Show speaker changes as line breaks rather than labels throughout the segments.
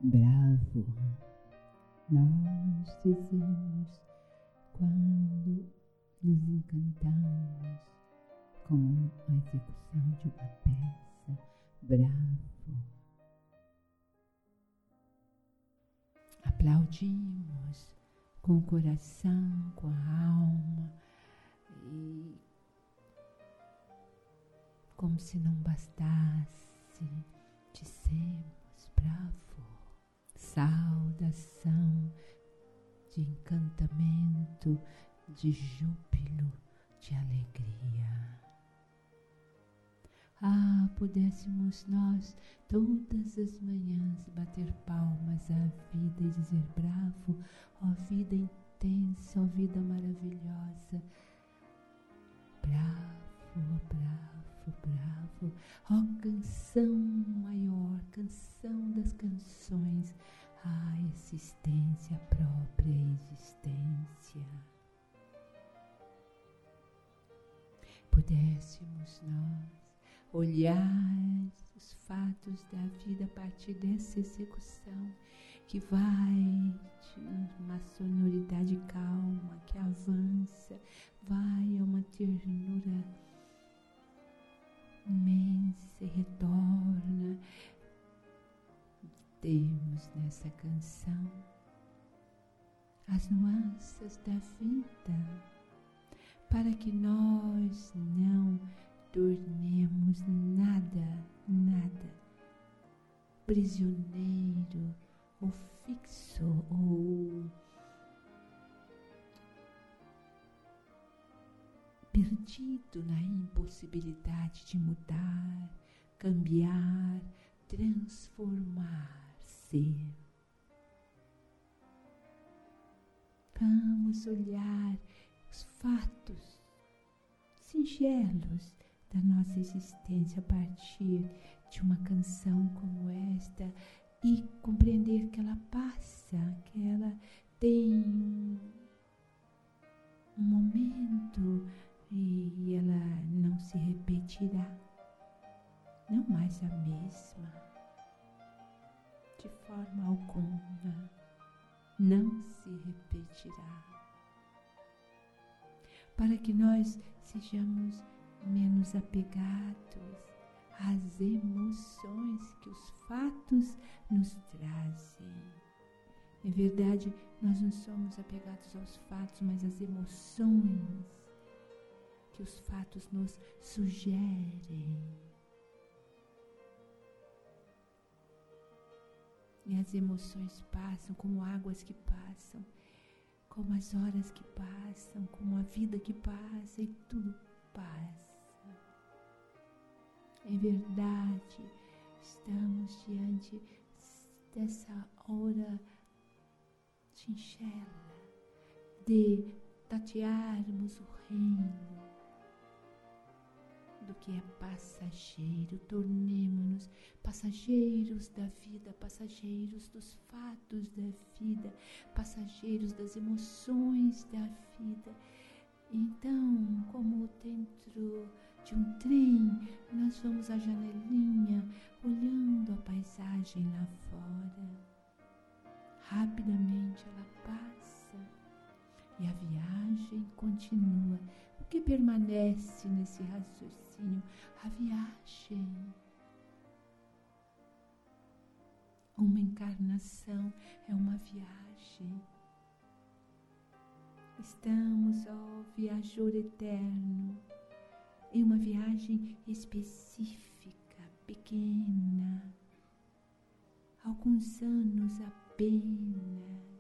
Bravo, nós dizemos quando nos encantamos com a execução de uma peça. Bravo. Aplaudimos com o coração, com a alma, e como se não bastasse, dissemos bravo. Saudação de encantamento, de júbilo, de alegria. Ah, pudéssemos nós todas as manhãs bater palmas à vida e dizer bravo, ó vida intensa, ó vida maravilhosa. Bravo, bravo, bravo, ó canção maior, canção das canções, a existência, a própria existência. Pudéssemos nós olhar os fatos da vida a partir dessa execução que vai de uma sonoridade calma, que avança, vai a uma ternura imensa e retorna. Temos nessa canção as nuances da vida, para que nós não tornemos nada prisioneiro ou fixo ou perdido na impossibilidade de mudar, cambiar, transformar-se. Vamos olhar os fatos singelos da nossa existência a partir de uma canção como esta e compreender que ela passa, que ela tem um momento e ela não se repetirá, não mais a mesma, de forma alguma, não se repetirá. Para que nós sejamos menos apegados às emoções que os fatos nos trazem. É verdade, nós não somos apegados aos fatos, mas às emoções que os fatos nos sugerem. E as emoções passam como águas que passam, como as horas que passam, como a vida que passa, e tudo passa. É verdade, estamos diante dessa hora singela de tatearmos o reino do que é passageiro. Tornemo-nos passageiros da vida, passageiros dos fatos da vida, passageiros das emoções da vida. Então, como dentro de um trem, nós vamos à janelinha, olhando a paisagem lá fora. Rapidamente ela passa e a viagem continua. O que permanece nesse raciocínio? A viagem. Uma encarnação é uma viagem. Estamos, ó viajor eterno, em uma viagem específica, pequena, alguns anos apenas.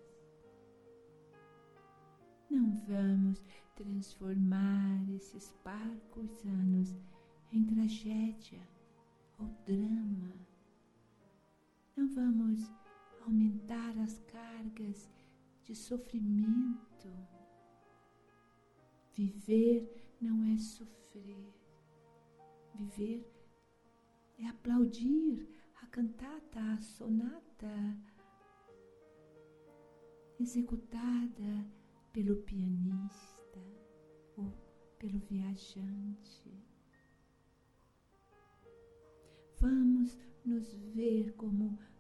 Não vamos transformar esses parcos anos em tragédia ou drama. Não vamos aumentar as cargas de sofrimento. Viver não é sofrer. Viver é aplaudir a cantata, a sonata executada pelo pianista ou pelo viajante. Vamos nos ver como